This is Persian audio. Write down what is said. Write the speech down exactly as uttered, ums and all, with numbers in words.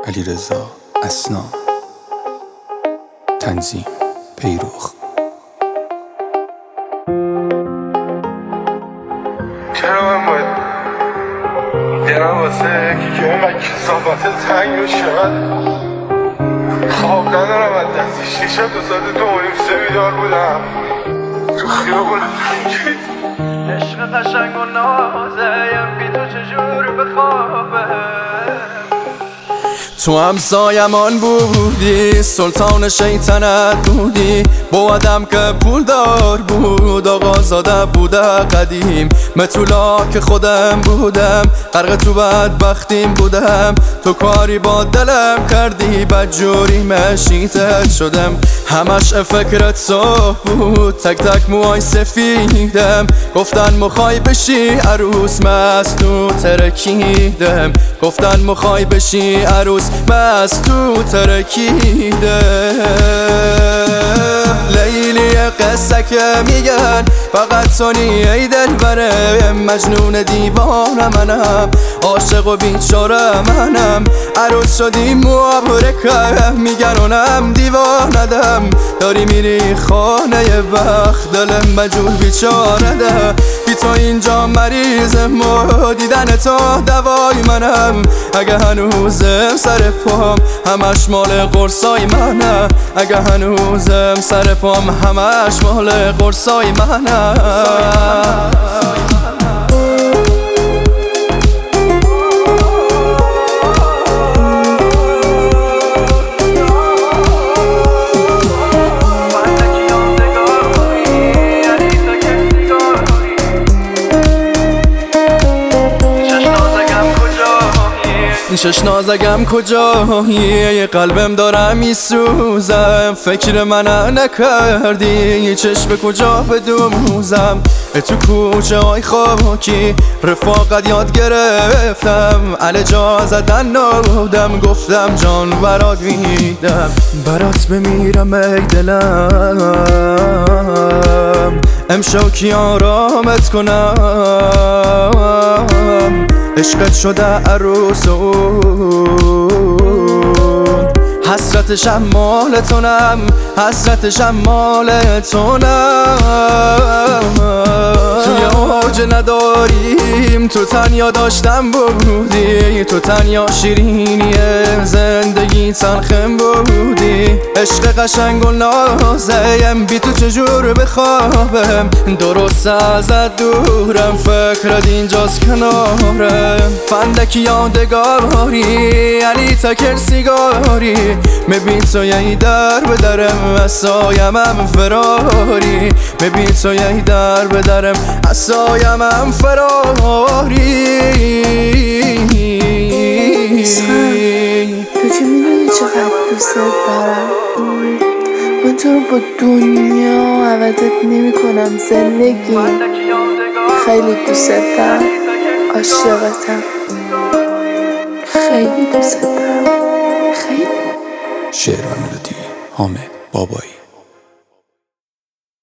علیرضا اثنا. تنظیم پیروخ. چرا من باید دلم واسه یکی که اینقدر کثافت تنگ و شد خواب ندارم. از دستی شیشه دو ساعت دو نیم سه بیدار بودم تو خیابون اینجوری. عشق قشنگ و نازم بی تو چجور بخوابه. تو همسایمان بودی، سلطان شیطنت بودی، با آدم که پول دار بود، آقا زاده بوده قدیم. متولا که خودم بودم، غرق تو بدبختیم بودم. تو کاری با دلم کردی، بدجوری مشیتت شدم. همش فکرت صبح بود، تک تک موهای سفیدم. گفتن مخوای بشی عروس، مست تو ترکیدم. گفتن مخوای بشی عروس، مست تو ترکیده. لیلی قصه که میگن فقط تونی ای دل بره. مجنون دیوانه منم، عاشق و بیچاره منم. عروس شدی مبارکه، میگن اونم دیوانه. داری میری خانه بخت، دل مجنون بیچاره ده. بی تو اینجا مریضم و دیدن تو دوای منم. اگه هنوزم سر پام همش مال قرصای منه. اگه هنوزم سر پام همش مال قرصای منه. چش نازگم کجایی، قلبم دارم میسوزم. فکر من نکردی، چشم کجا بدوزم. تو کوچه های خاکی رفاقت یاد گرفتم. علی جا زدن نادم، گفتم جان برات میدم. برات بمیرم ای دلم، امشب کی آرامت کنم. عشقت شده عروسون، حسرتشم مال تونم، حسرتشم مال تونم. توی اوج نداریم، تو تنیا داشتم بودی. تو تنیا شیرینی زندگی تلخم بودی. عشق قشنگ و نازم بی تو چجور بخوابم. درست ازت دورم، فکرت اینجاست کنارم. فندکی یادگاری، علی تکر سیگاری. مبین تو یه در به درم، اسایم هم فراری. مبین تو یه در به درم، اسایم هم فراری. تو که میدونی چقدر دوست دارم، من تو رو با دنیا عوضت نمی کنم. زندگی خیلی دوست دارم، عاشقتم، خیلی دوست دارم، خیلی. شعر و ملودی حامد بابایی.